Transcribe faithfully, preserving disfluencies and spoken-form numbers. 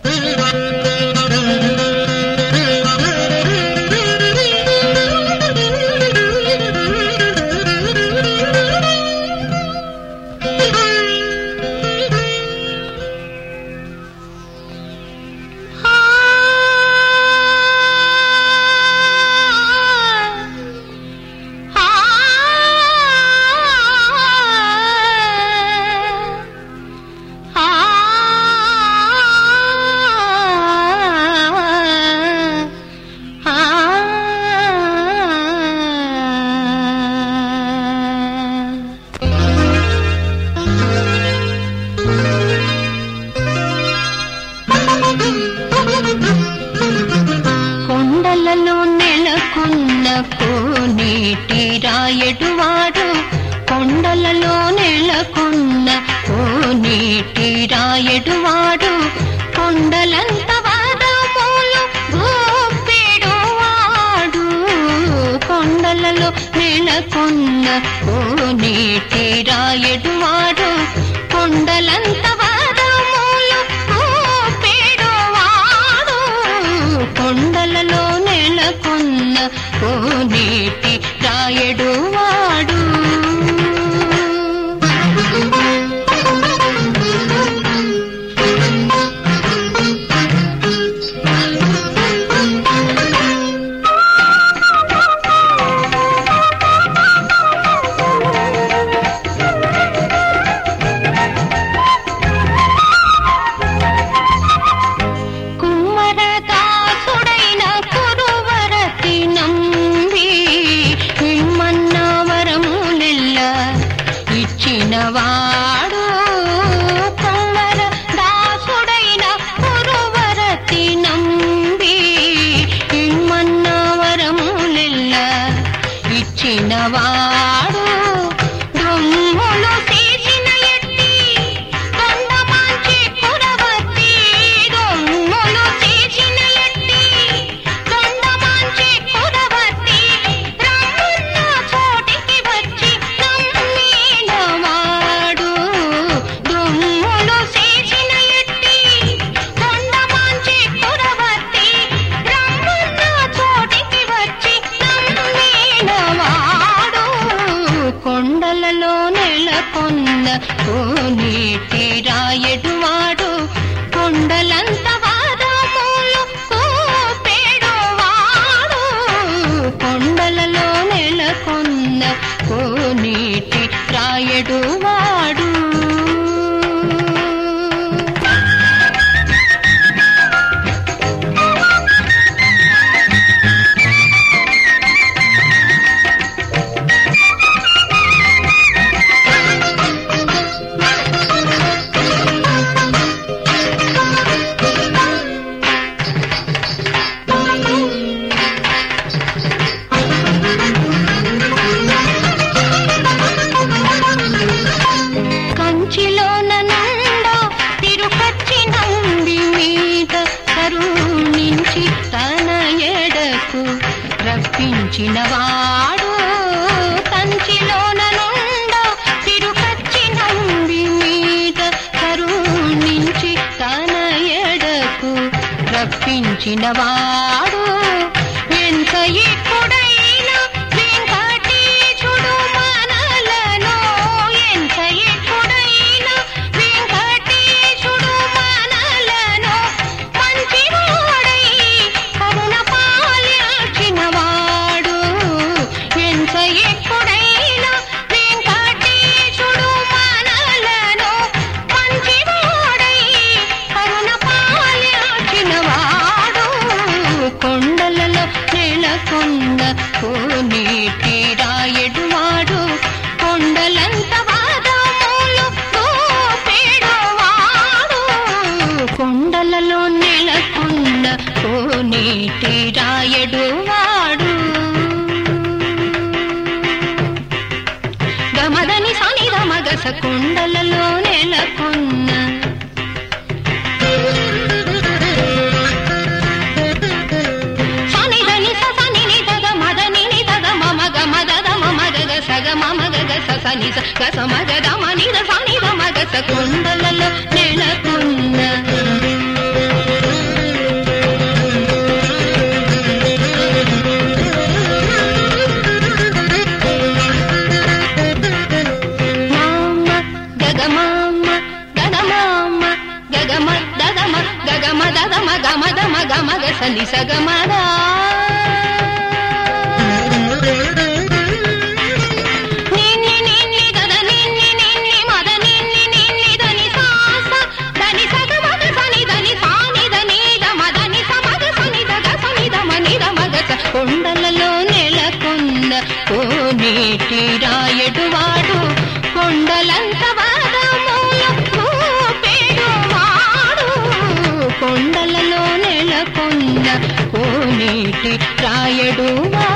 కోనేటి రాయడువాడు కొండలలో నెలకొన్న కోనేటి రాయడువాడు కొండలంత వరములు గోపెడువాడు కొండలలో నెలకొన్న కోనేటి రాయడువాడు కొండలంత వరములు గోపెడువాడు కొండలలో నెలకొన్న కోనేటి రాయడువాడు వాడు కుమ్మర దాసుడైన కురువరతి నంబి ఇమ్మన్న వరములెల్ల ఇచ్చిన వాడు దొమ్ములు తీసిన ఎట్టి దొండమాంచి కురవతి దొమ్ములు తీసిన ఎట్టి దొండమాంచి కురవతి రమ్మన్న చోటికి వచ్చి కొండలలో నెలకొన్న కోనేటి రాయడువాడు కొండలంత వరములు గోపెడువాడు కొండలలో నెలకొన్న కోనేటి రాయడువాడు రప్పించిన వాడు కంచిలోన నుండ తిరుపచ్చి నంబి మీద కరుణించి తన ఎడకు రప్పించిన వాడు ఎంత ఎక్కుడైన వెంకటేశుడు మనలను ఎంత ఎక్కుడైన వెంకటేశుడు మనలను మంచివాడై కరుణ పాలించిన వాడు ఎంత ఎక్కుడైన వెంకటేశుడు మనలను మంచివాడై కరుణ పాలించిన వాడు కొండలలో నెలకొన్న కోనేటి రాయడువాడు కొండలంత వరములు గోపెడువాడు కొండలలో నెలకొన్న కోనేటి రాయడువాడు గమదని సని రమగస కొండలలో నెలకొన్న సని గస మగ మని సని మగస కొండలలో నెలకొన్న గమద మగ మగ సని సగమదా నిన్ని నిన్ని దద నిన్ని నిన్ని మద నిన్ని నిన్ని దని సాస దని సగ మగ సని దని సాని దని ద మదని సమగ సని దగ సని ద మని ద మగ స కొండలలో నెలకొన్న కోనేటి రాయడు వాడు కొండలంత వాదముల ఊపేడు వాడు కొండలలో నెలకొన్న కోనేటి రాయడు